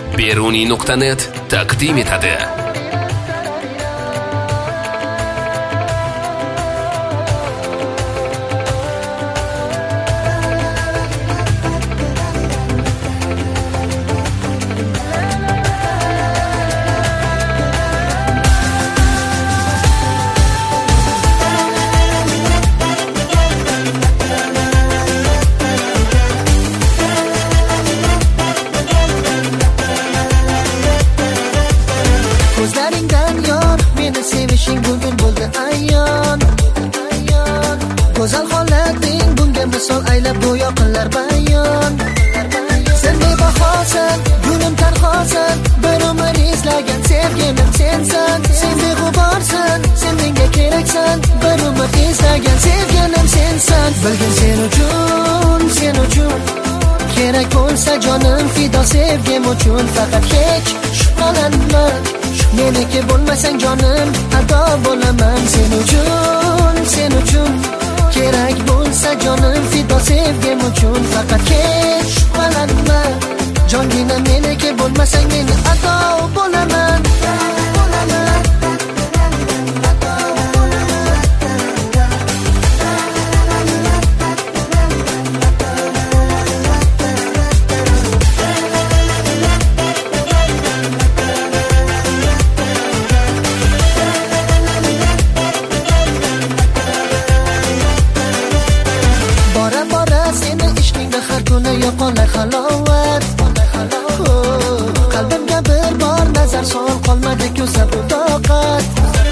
Beruniy.net taqdim etadi. Ko'zlaringdan yor meni sevishing bugun bo'ldi ayon. Go'zal holating bunga misol aylab go'yo qillar bayon. Sen bebahosan, gulim tanhosan, bir umr izlagan sevgilim sensan. Sen beg'uborsan, sen menga keraksan, bir umr izlagan sevgilim sensan. Bilgin sen uchun kerak bo'lsa jonim fido sevgim uchun. Faqat hech shubhalanma, meniki bo'lmasang jonim ado bo'laman. Sen uchun kerak bo'lsa jonim fido sevgim uchun. Faqat hech shubhalanma, jongina meniki bo'lmasang men ado bo'laman. Yo'qolar halovat, qalbimga bir bor nazar sol, qolmadi-ku sabr toqat.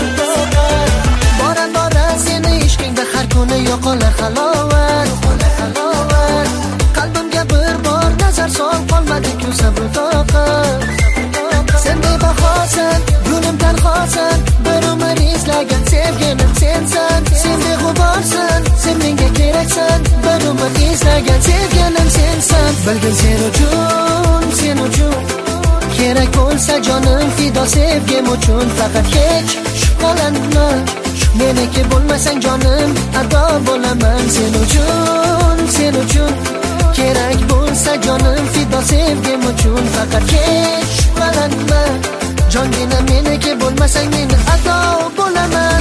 Bora seni ishqingda har kuni yo'qolar halovat, qalbimga bir bor nazar sol, qolmadi-ku sabr toqat. Sen bebahosan, gulim tanhosan, bir umr izlagan sevgilim sensan. Sen beg'uborsan, sen menga keraksan, bir umr izlagan sevgilim sensan. Bilgin sen uchun kerak bo'lsa jonim fido sevgim uchun. Faqat hech shubhalanma, meniki bo'lmasang jonim ado bo'laman. Sen uchun kerak bo'lsa jonim fido sevgim uchun. Faqat hech shubhalanma, jongina meniki bo'lmasang men ado bo'laman.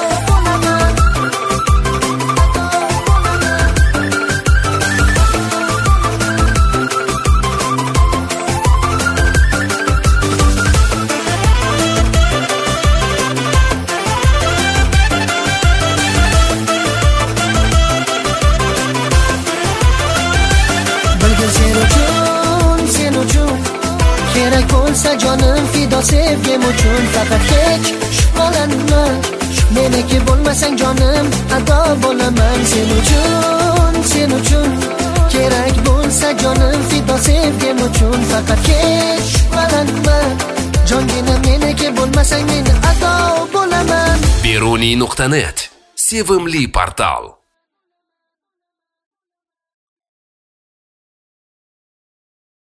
Bilgin sen uchun kerak bo'lsa jonim fido sevgim uchun. Faqat hech shubhalanma, meniki bo'lmasang jonim ado bo'laman. Sen uchun kerak bo'lsa jonim fido sevgim uchun. Faqat hech shubhalanma, jongina meniki bo'lmasang men ado bo'laman. Beruniy.net sevimli portal.